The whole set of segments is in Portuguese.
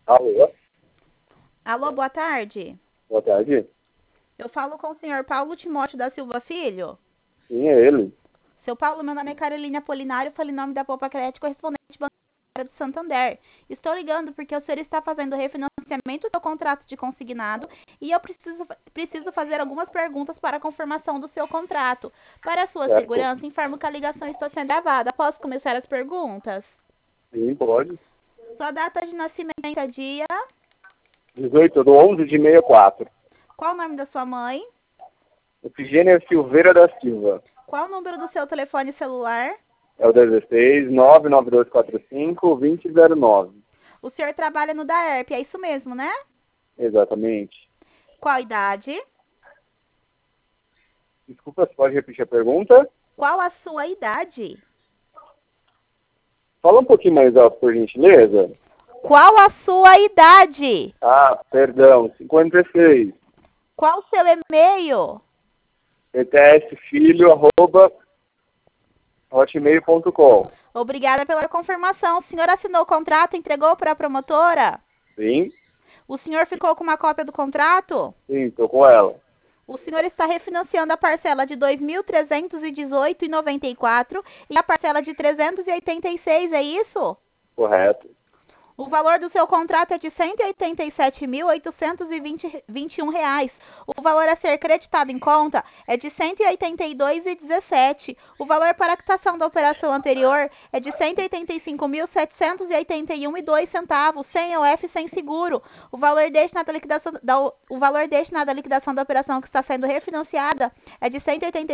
Alô, Alô, boa tarde. boa tarde. Eu falo com o senhor Paulo Timóteo da Silva Filho. Sim, é ele. Seu Paulo, meu nome é Carolina Apolinário, falo em nome da Poupa Crédito, correspondente bancária do Santander. Estou ligando porque o senhor está fazendo refinanciamento do seu contrato de consignado e eu preciso fazer algumas perguntas para a confirmação do seu contrato. Para a sua Certo. segurança, informo que a ligação está sendo gravada. Posso começar as perguntas? Sim, pode. Sua data de nascimento é dia? 18 do 11 de 64. Qual o nome da sua mãe? Efigênia Silveira da Silva. Qual o número do seu telefone celular? É o 16 99245 2009. O senhor trabalha no DAERP, é isso mesmo, né? Exatamente. Qual a idade? Desculpa, você pode repetir a pergunta? Qual a sua idade? Fala um pouquinho mais alto, por gentileza. Qual a sua idade? Ah, perdão, 56. Qual o seu e-mail? ptsfilho@hotmail.com. Obrigada pela confirmação. O senhor assinou o contrato e entregou para a promotora? Sim? O senhor ficou com uma cópia do contrato? Sim, estou com ela. O senhor está refinanciando a parcela de R$ 2.318,94 e a parcela de R$ 386, é isso? Correto. O valor do seu contrato é de R$ 187.821. O valor a ser creditado em conta é de R$ 182,17. O valor para a quitação da operação anterior é de R$ 185.781,02, sem OF, sem seguro. O valor destinado à liquidação da operação que está sendo refinanciada é de R$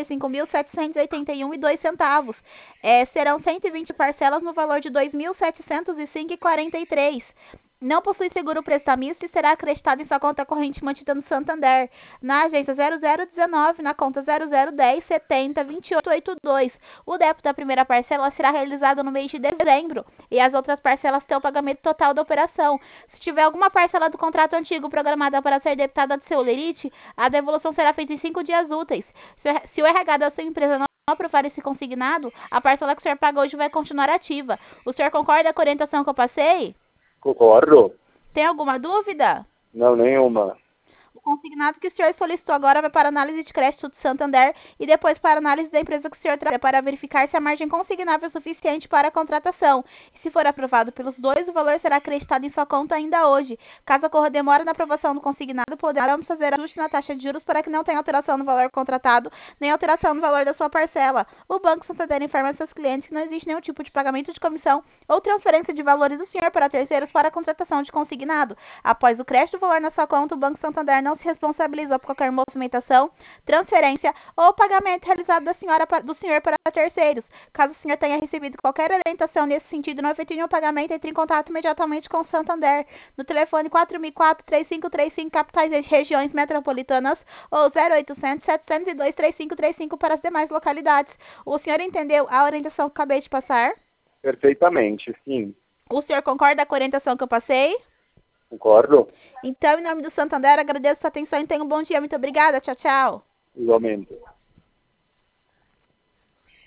185.781,02. Serão 120 parcelas no valor de R$ 2.705,43. Não possui seguro prestamista e será acreditado em sua conta corrente mantida no Santander, na agência 0019, na conta 0010 70 2882. O débito da primeira parcela será realizado no mês de dezembro e as outras parcelas terão o pagamento total da operação. Se tiver alguma parcela do contrato antigo programada para ser debitada do seu lerite, a devolução será feita em 5 dias úteis. Se o RH da sua empresa não aprovar esse consignado, a parcela que o senhor paga hoje vai continuar ativa. O senhor concorda com a orientação que eu passei? Concordo? Tem alguma dúvida? Não, nenhuma. O consignado que o senhor solicitou agora vai para análise de crédito do Santander e depois para análise da empresa que o senhor trabalha para verificar se a margem consignável é suficiente para a contratação. E se for aprovado pelos dois, o valor será acreditado em sua conta ainda hoje. Caso ocorra demora na aprovação do consignado, poderemos fazer ajuste na taxa de juros para que não tenha alteração no valor contratado, nem alteração no valor da sua parcela. O Banco Santander informa seus clientes que não existe nenhum tipo de pagamento de comissão ou transferência de valores do senhor para terceiros para a contratação de consignado. Após o crédito do valor na sua conta, o Banco Santander não se responsabilizou por qualquer movimentação, transferência ou pagamento realizado do senhor para terceiros. Caso o senhor tenha recebido qualquer orientação nesse sentido e não efetue o pagamento, entre em contato imediatamente com o Santander no telefone 4004-3535, capitais e regiões metropolitanas, ou 0800-702-3535 para as demais localidades. O senhor entendeu a orientação que acabei de passar? Perfeitamente, sim. O senhor concorda com a orientação que eu passei? Concordo? Então, em nome do Santander, agradeço a sua atenção e tenha um bom dia. Muito obrigada. Tchau, tchau. Igualmente.